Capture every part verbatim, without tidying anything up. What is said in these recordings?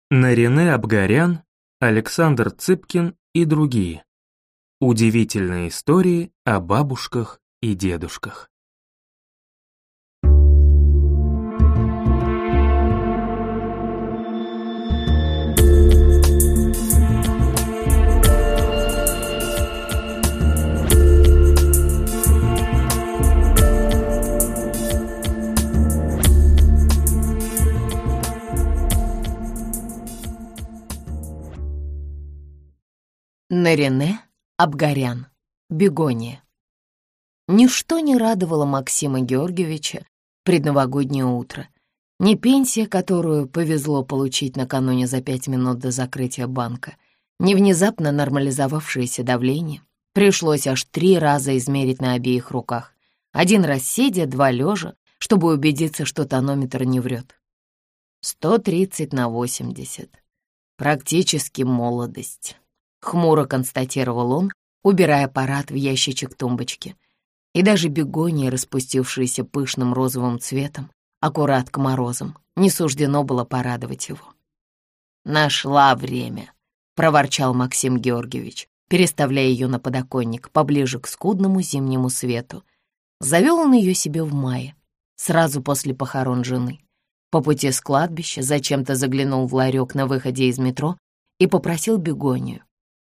Нарине Абгарян, Александр Цыпкин и другие. Удивительные истории о бабушках и дедушках. Нарине Абгарян. Бегония. Ничто не радовало Максима Георгиевича в предновогоднее утро. Ни пенсия, которую повезло получить накануне за пять минут до закрытия банка, ни внезапно нормализовавшееся давление. Пришлось аж три раза измерить на обеих руках. Один раз сидя, два лежа, чтобы убедиться, что тонометр не врет. сто тридцать на восемьдесят. Практически молодость. Хмуро констатировал он, убирая аппарат в ящичек тумбочки. И даже бегония, распустившаяся пышным розовым цветом, аккурат к морозам, не суждено было порадовать его. «Нашла время», — проворчал Максим Георгиевич, переставляя ее на подоконник поближе к скудному зимнему свету. Завел он ее себе в мае, сразу после похорон жены. По пути с кладбища зачем-то заглянул в ларек на выходе из метро и попросил бегонию.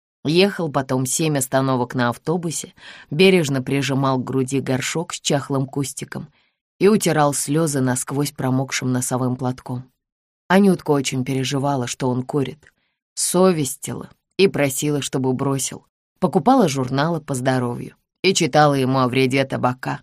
Ехал потом семь остановок на автобусе, бережно прижимал к груди горшок с чахлым кустиком и утирал слезы насквозь промокшим носовым платком. Анютка очень переживала, что он курит, совестила и просила, чтобы бросил. Покупала журналы по здоровью и читала ему о вреде табака.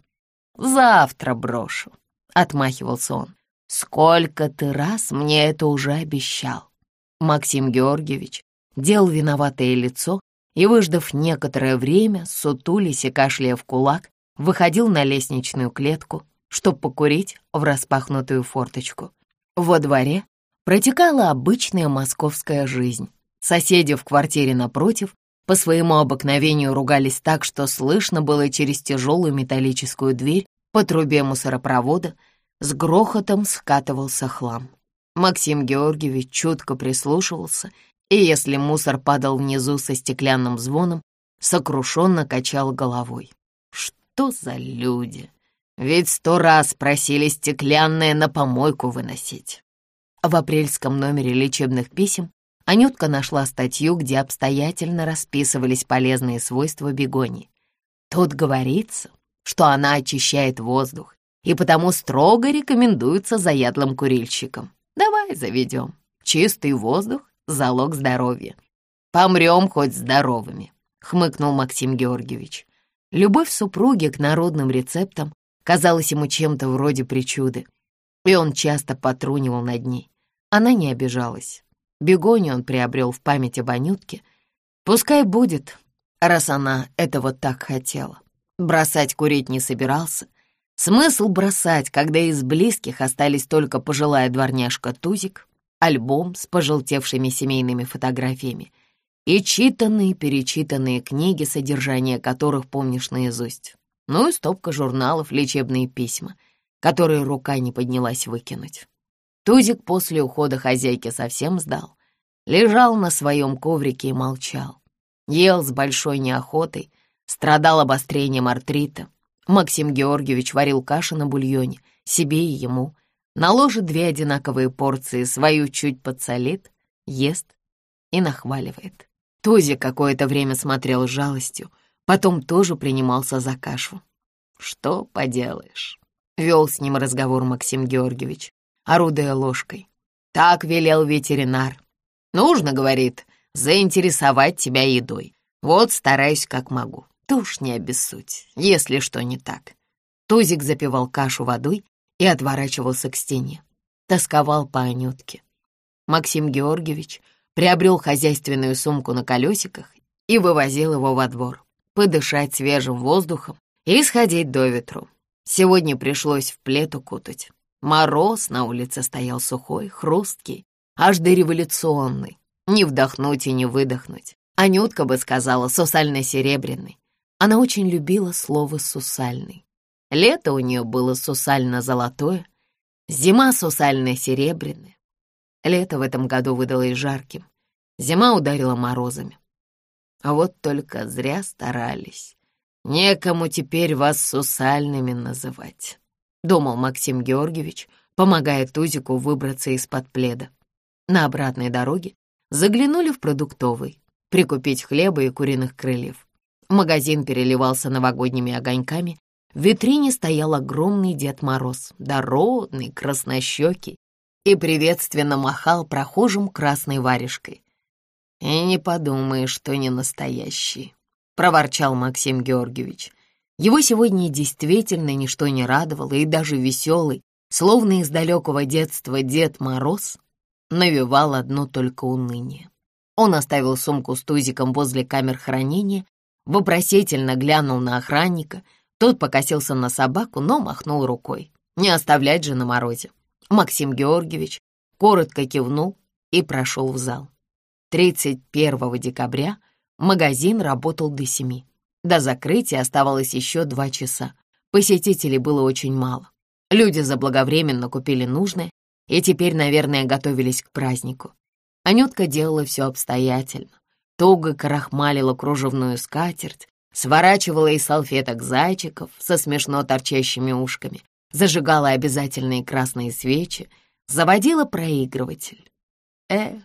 «Завтра брошу», — отмахивался он. «Сколько ты раз мне это уже обещал?» Максим Георгиевич делал виноватое лицо и, выждав некоторое время, сутулясь и кашляя в кулак, выходил на лестничную клетку, чтоб покурить в распахнутую форточку. Во дворе протекала обычная московская жизнь. Соседи в квартире напротив по своему обыкновению ругались так, что слышно было через тяжелую металлическую дверь по трубе мусоропровода с грохотом скатывался хлам. Максим Георгиевич чутко прислушивался, и если мусор падал внизу со стеклянным звоном, сокрушенно качал головой. Что за люди? Ведь сто раз просили стеклянное на помойку выносить. В апрельском номере лечебных писем Анютка нашла статью, где обстоятельно расписывались полезные свойства бегонии. Тут говорится, что она очищает воздух, и потому строго рекомендуется заядлым курильщикам. Давай заведем. Чистый воздух — залог здоровья. Помрем хоть здоровыми, — хмыкнул Максим Георгиевич. Любовь супруги к народным рецептам казалась ему чем-то вроде причуды, и он часто потрунивал над ней. Она не обижалась. Бегонию он приобрел в память об Анютке. Пускай будет, раз она этого так хотела. Бросать курить не собирался. Смысл бросать, когда из близких остались только пожилая дворняжка Тузик, альбом с пожелтевшими семейными фотографиями и читанные-перечитанные книги, содержание которых помнишь наизусть. Ну и стопка журналов, лечебные письма, которые рука не поднялась выкинуть. Тузик после ухода хозяйки совсем сдал. Лежал на своем коврике и молчал. Ел с большой неохотой, страдал обострением артрита. Максим Георгиевич варил кашу на бульоне, себе и ему. Наложит две одинаковые порции, свою чуть подсолит, ест и нахваливает. Тузик какое-то время смотрел с жалостью, потом тоже принимался за кашу. «Что поделаешь?» — вел с ним разговор Максим Георгиевич, орудуя ложкой. «Так велел ветеринар. Нужно, — говорит, — заинтересовать тебя едой. Вот стараюсь как могу. Ты уж не обессудь, если что не так». Тузик запивал кашу водой и отворачивался к стене. Тосковал по Анютке. Максим Георгиевич приобрел хозяйственную сумку на колесиках и вывозил его во двор, подышать свежим воздухом и сходить до ветру. Сегодня пришлось в плед укутать. Мороз на улице стоял сухой, хрусткий, аж дореволюционный. Не вдохнуть и не выдохнуть. Анютка бы сказала сусально-серебряный. Она очень любила слово «сусальный». Лето у нее было сусально-золотое, зима сусально-серебряная. Лето в этом году выдалось жарким, зима ударила морозами. А вот только зря старались. Некому теперь вас сусальными называть, думал Максим Георгиевич, помогая Тузику выбраться из-под пледа. На обратной дороге заглянули в продуктовый, прикупить хлеба и куриных крыльев. Магазин переливался новогодними огоньками. В витрине стоял огромный Дед Мороз, дородный, краснощекий, и приветственно махал прохожим красной варежкой. «И не подумаешь, что не настоящий», — проворчал Максим Георгиевич. Его сегодня действительно ничто не радовало, и даже веселый, словно из далекого детства Дед Мороз, навевал одно только уныние. Он оставил сумку с тузиком возле камер хранения, вопросительно глянул на охранника. Тот покосился на собаку, но махнул рукой. Не оставлять же на морозе. Максим Георгиевич коротко кивнул и прошел в зал. тридцать первого декабря магазин работал до семи. До закрытия оставалось еще два часа. Посетителей было очень мало. Люди заблаговременно купили нужное и теперь, наверное, готовились к празднику. Анютка делала все обстоятельно. Туго крахмалила кружевную скатерть, сворачивала из салфеток зайчиков со смешно торчащими ушками, зажигала обязательные красные свечи, заводила проигрыватель. Эх,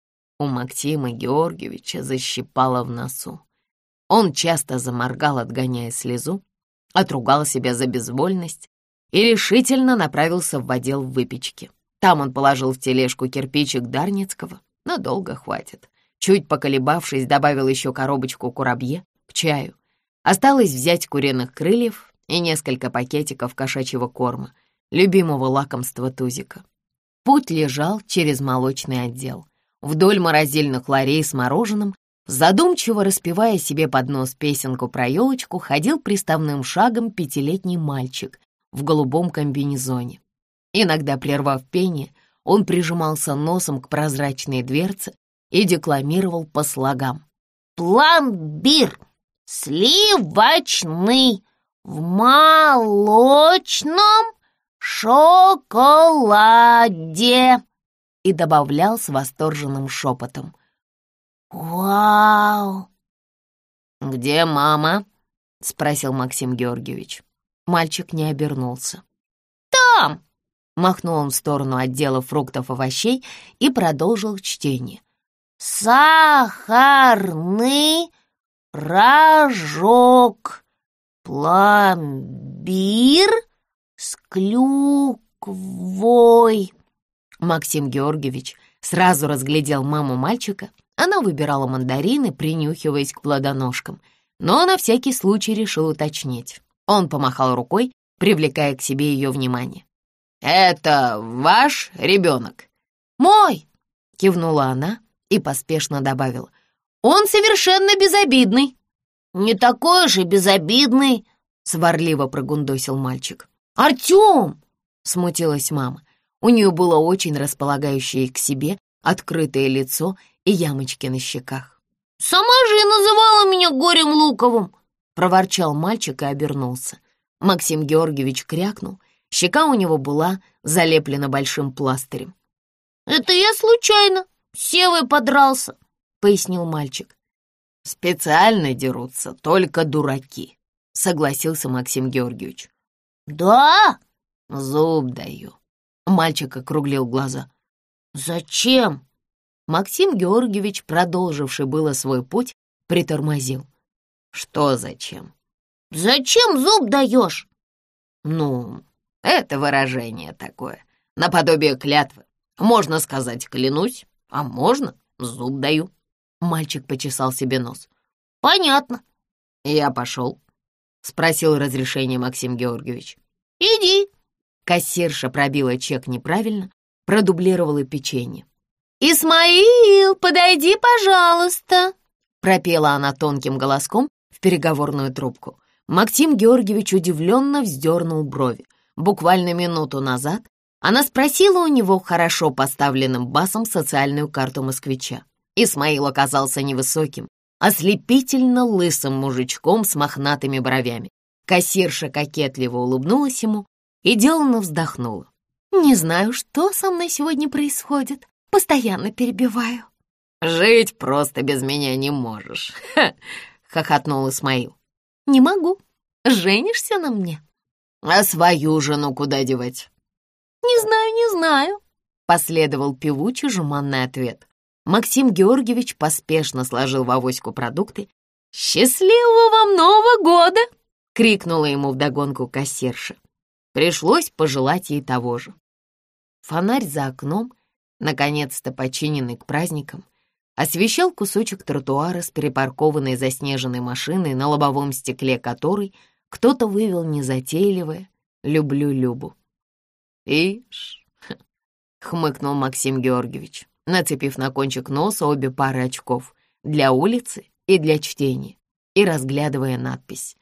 у Максима Георгиевича защипало в носу. Он часто заморгал, отгоняя слезу, отругал себя за безвольность и решительно направился в отдел выпечки. Там он положил в тележку кирпичик Дарницкого. Надолго хватит. Чуть поколебавшись, добавил еще коробочку курабье к чаю. Осталось взять куриных крыльев и несколько пакетиков кошачьего корма, любимого лакомства Тузика. Путь лежал через молочный отдел. Вдоль морозильных ларей с мороженым, задумчиво распевая себе под нос песенку про елочку, ходил приставным шагом пятилетний мальчик в голубом комбинезоне. Иногда, прервав пение, он прижимался носом к прозрачной дверце и декламировал по слогам. «Пломбир сливочный в молочном шоколаде», и добавлял с восторженным шепотом. «Вау!» «Где мама?» — спросил Максим Георгиевич. Мальчик не обернулся. «Там!» — махнул он в сторону отдела фруктов и овощей и продолжил чтение. «Сахарный рожок, пломбир с клюквой». Максим Георгиевич сразу разглядел маму мальчика. Она выбирала мандарины, принюхиваясь к плодоножкам, но на всякий случай решил уточнить. Он помахал рукой, привлекая к себе ее внимание. «Это ваш ребенок?» «Мой!» — кивнула она и поспешно добавила. «Он совершенно безобидный». «Не такой же безобидный», — сварливо прогундосил мальчик. «Артем!» — смутилась мама. У нее было очень располагающее к себе открытое лицо и ямочки на щеках. «Сама же и называла меня Горем Луковым!» — проворчал мальчик и обернулся. Максим Георгиевич крякнул. Щека у него была залеплена большим пластырем. «Это я случайно с Севой подрался», — пояснил мальчик. «Специально дерутся только дураки», — согласился Максим Георгиевич. «Да? Зуб даю». Мальчик округлил глаза. «Зачем?» Максим Георгиевич, продолживший было свой путь, притормозил. «Что зачем?» «Зачем зуб даешь?» «Ну, это выражение такое, наподобие клятвы. Можно сказать «клянусь», а можно «зуб даю». Мальчик почесал себе нос. «Понятно». «Я пошел», — спросил разрешение Максим Георгиевич. «Иди». Кассирша пробила чек неправильно, продублировала печенье. «Исмаил, подойди, пожалуйста», — пропела она тонким голоском в переговорную трубку. Максим Георгиевич удивленно вздернул брови. Буквально минуту назад она спросила у него хорошо поставленным басом социальную карту москвича. Исмаил оказался невысоким, ослепительно лысым мужичком с мохнатыми бровями. Кассирша кокетливо улыбнулась ему и деланно вздохнула. «Не знаю, что со мной сегодня происходит. Постоянно перебиваю». «Жить просто без меня не можешь», — хохотнул Исмаил. «Не могу. Женишься на мне?» «А свою жену куда девать?» «Не знаю, не знаю», — последовал певучий жеманный ответ. Максим Георгиевич поспешно сложил в авоську продукты. «Счастливого вам Нового года!» — крикнула ему вдогонку кассирша. Пришлось пожелать ей того же. Фонарь за окном, наконец-то починенный к праздникам, освещал кусочек тротуара с припаркованной заснеженной машиной, на лобовом стекле которой кто-то вывел незатейливое «Люблю Любу». «Ишь!» — хмыкнул Максим Георгиевич, нацепив на кончик носа обе пары очков для улицы и для чтения, и разглядывая надпись.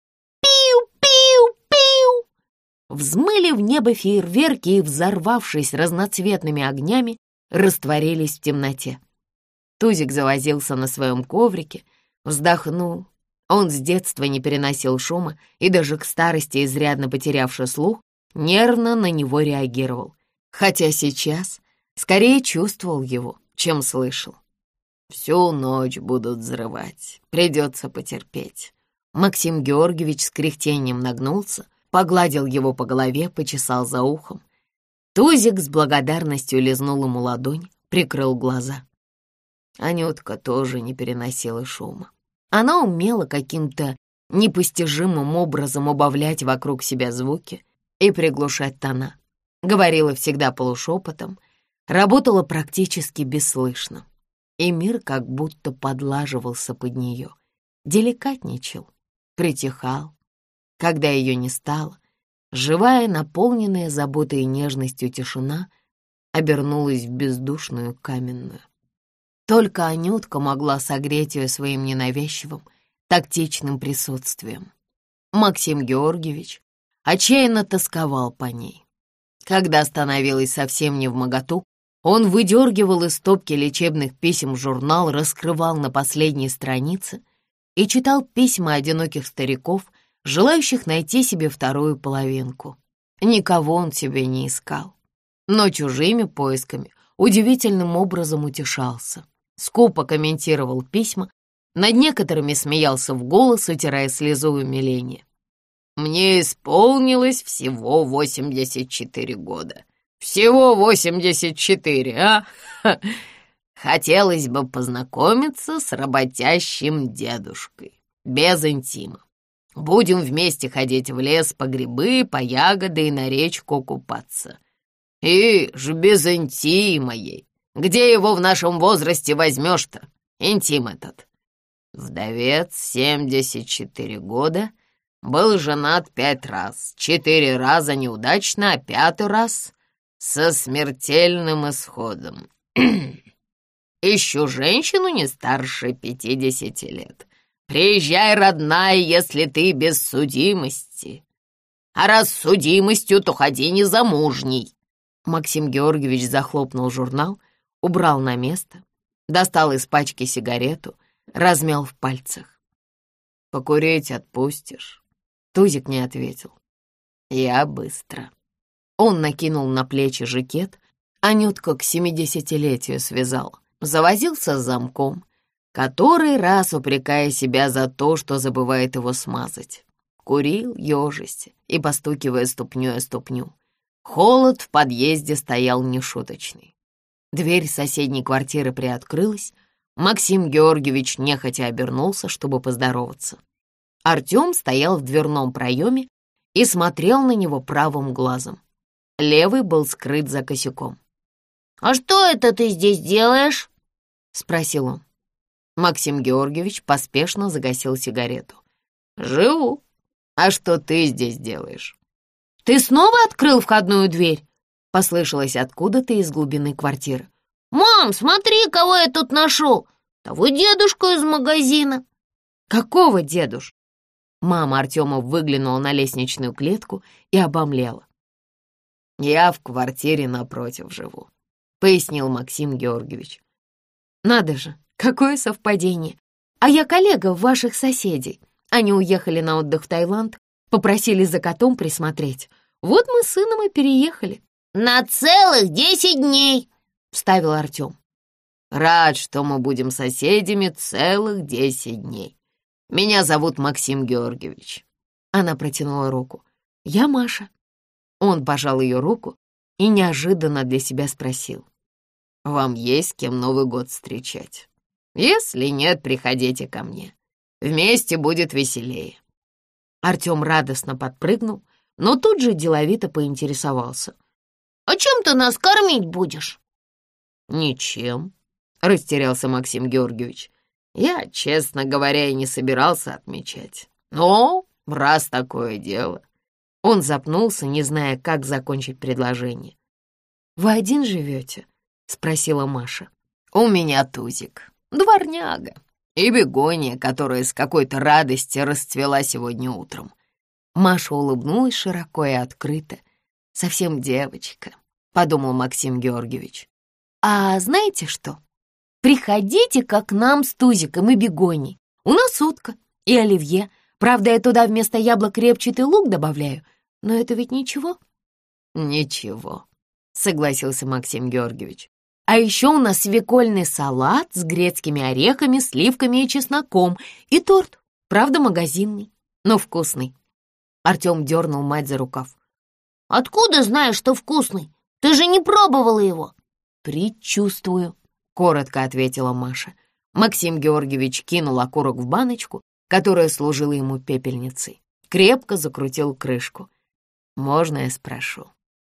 «Пиу-пиу-пиу!» Взмыли в небо фейерверки и, взорвавшись разноцветными огнями, растворились в темноте. Тузик завозился на своем коврике, вздохнул. Он с детства не переносил шума и даже к старости, изрядно потерявший слух, нервно на него реагировал, хотя сейчас скорее чувствовал его, чем слышал. «Всю ночь будут взрывать, придется потерпеть». Максим Георгиевич с кряхтением нагнулся, погладил его по голове, почесал за ухом. Тузик с благодарностью лизнул ему ладонь, прикрыл глаза. Анютка тоже не переносила шума. Она умела каким-то непостижимым образом убавлять вокруг себя звуки и приглушать тона. Говорила всегда полушепотом, работала практически бесслышно. И мир как будто подлаживался под нее, деликатничал, притихал. Когда ее не стало, живая, наполненная заботой и нежностью тишина обернулась в бездушную каменную. Только Анютка могла согреть ее своим ненавязчивым, тактичным присутствием. Максим Георгиевич отчаянно тосковал по ней. Когда становилось совсем невмоготу, он выдергивал из стопки лечебных писем журнал, раскрывал на последней странице и читал письма одиноких стариков, желающих найти себе вторую половинку. Никого он себе не искал, но чужими поисками удивительным образом утешался. Скупо комментировал письма, над некоторыми смеялся в голос, утирая слезу умиления. «Мне исполнилось всего восемьдесят четыре года. Всего восемьдесят четыре, а? Хотелось бы познакомиться с работящим дедушкой, без интима. Будем вместе ходить в лес по грибы, по ягоды и на речку купаться. И ж без интима ей. Где его в нашем возрасте возьмешь-то, интим этот?» Вдовец, семьдесят четыре года, был женат пять раз, четыре раза неудачно, а пятый раз со смертельным исходом. Ищу женщину не старше пятидесяти лет. Приезжай, родная, если ты без судимости. А раз с судимостью, то ходи незамужней. Максим Георгиевич захлопнул журнал, убрал на место, достал из пачки сигарету, размял в пальцах. «Покурить отпустишь?» Тузик не ответил. «Я быстро». Он накинул на плечи жакет, Анютка к семидесятилетию связал, завозился с замком, который раз упрекая себя за то, что забывает его смазать. Курил, ежась и постукивая ступнёй о ступню. Холод в подъезде стоял нешуточный. Дверь соседней квартиры приоткрылась. Максим Георгиевич нехотя обернулся, чтобы поздороваться. Артем стоял в дверном проеме и смотрел на него правым глазом. Левый был скрыт за косяком. «А что это ты здесь делаешь?» — спросил он. Максим Георгиевич поспешно загасил сигарету. «Живу. А что ты здесь делаешь?» «Ты снова открыл входную дверь?» — послышалось откуда-то из глубины квартиры. «Мам, смотри, кого я тут нашел! Того дедушку из магазина!» «Какого дедуш?» Мама Артема выглянула на лестничную клетку и обомлела. «Я в квартире напротив живу», — пояснил Максим Георгиевич. «Надо же, какое совпадение! А я коллега ваших соседей. Они уехали на отдых в Таиланд, попросили за котом присмотреть. Вот мы с сыном и переехали». «На целых десять дней!» вставил Артем. «Рад, что мы будем соседями целых десять дней. Меня зовут Максим Георгиевич». Она протянула руку. «Я Маша». Он пожал ее руку и неожиданно для себя спросил. «Вам есть с кем Новый год встречать? Если нет, приходите ко мне. Вместе будет веселее». Артем радостно подпрыгнул, но тут же деловито поинтересовался. «А чем ты нас кормить будешь?» «Ничем», — растерялся Максим Георгиевич. «Я, честно говоря, и не собирался отмечать. Но раз такое дело...» Он запнулся, не зная, как закончить предложение. «Вы один живете?» — спросила Маша. «У меня Тузик, дворняга, и Бегония, которая с какой-то радости расцвела сегодня утром». Маша улыбнулась широко и открыто. «Совсем девочка», — подумал Максим Георгиевич. «А знаете что? Приходите-ка к нам с Тузиком и Бегонией. У нас утка и оливье. Правда, я туда вместо яблок репчатый лук добавляю, но это ведь ничего». «Ничего», — согласился Максим Георгиевич. «А еще у нас свекольный салат с грецкими орехами, сливками и чесноком, и торт, правда, магазинный, но вкусный». Артем дернул мать за рукав. «Откуда знаешь, что вкусный? Ты же не пробовала его». «Предчувствую», — коротко ответила Маша. Максим Георгиевич кинул окурок в баночку, которая служила ему пепельницей. Крепко закрутил крышку. «Можно я спрошу,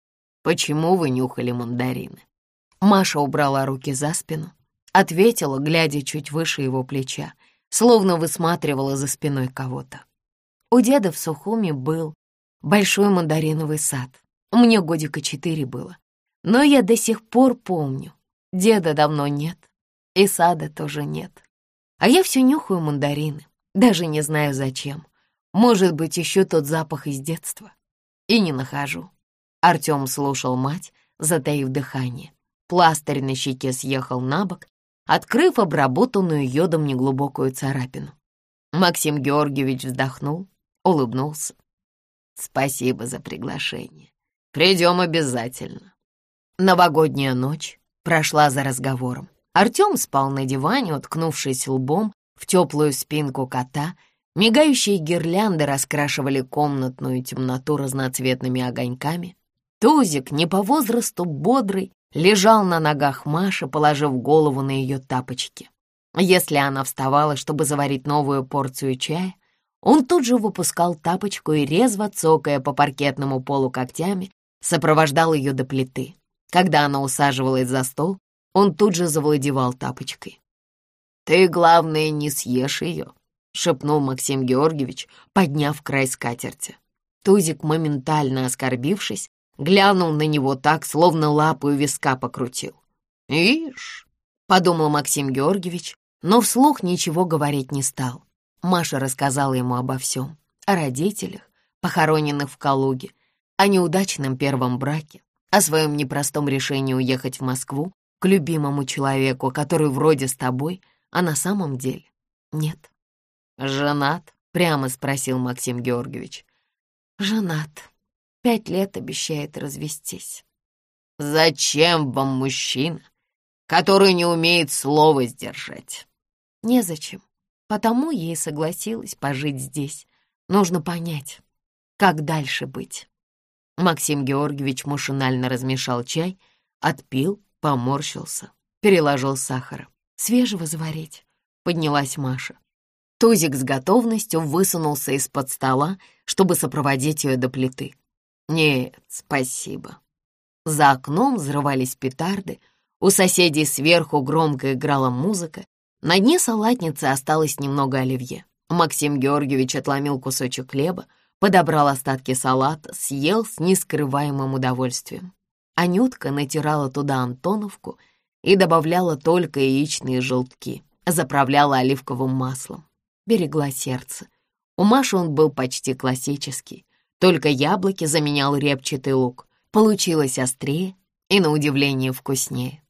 почему вы нюхали мандарины?» Маша убрала руки за спину, ответила, глядя чуть выше его плеча, словно высматривала за спиной кого-то. У деда в Сухуми был большой мандариновый сад. Мне годика четыре было. Но я до сих пор помню, деда давно нет, и сада тоже нет. А я все нюхаю мандарины, даже не знаю зачем. Может быть, еще тот запах из детства. И не нахожу. Артем слушал мать, затаив дыхание. Пластырь на щеке съехал на бок, открыв обработанную йодом неглубокую царапину. Максим Георгиевич вздохнул, улыбнулся. «Спасибо за приглашение. Придем обязательно». Новогодняя ночь прошла за разговором. Артем спал на диване, уткнувшись лбом в теплую спинку кота. Мигающие гирлянды раскрашивали комнатную темноту разноцветными огоньками. Тузик, не по возрасту бодрый, лежал на ногах Маши, положив голову на ее тапочки. Если она вставала, чтобы заварить новую порцию чая, он тут же выпускал тапочку и, резво цокая по паркетному полу когтями, сопровождал ее до плиты. Когда она усаживалась за стол, он тут же завладевал тапочкой. «Ты, главное, не съешь ее», — шепнул Максим Георгиевич, подняв край скатерти. Тузик, моментально оскорбившись, глянул на него так, словно лапу у виска покрутил. «Ишь», — подумал Максим Георгиевич, но вслух ничего говорить не стал. Маша рассказала ему обо всем, о родителях, похороненных в Калуге, о неудачном первом браке, о своем непростом решении уехать в Москву к любимому человеку, который вроде с тобой, а на самом деле нет. «Женат?» — прямо спросил Максим Георгиевич. «Женат. Пять лет обещает развестись». «Зачем вам мужчина, который не умеет слова сдержать?» «Незачем. Потому я и согласилась пожить здесь. Нужно понять, как дальше быть». Максим Георгиевич машинально размешал чай, отпил, поморщился, переложил сахара. «Свежего заварить?» — поднялась Маша. Тузик с готовностью высунулся из-под стола, чтобы сопроводить ее до плиты. «Нет, спасибо». За окном взрывались петарды, у соседей сверху громко играла музыка, на дне салатницы осталось немного оливье. Максим Георгиевич отломил кусочек хлеба, подобрал остатки салата, съел с нескрываемым удовольствием. Анютка натирала туда антоновку и добавляла только яичные желтки, заправляла оливковым маслом. Берегла сердце. У Маши он был почти классический, только яблоки заменял репчатый лук. Получилось острее и, на удивление, вкуснее.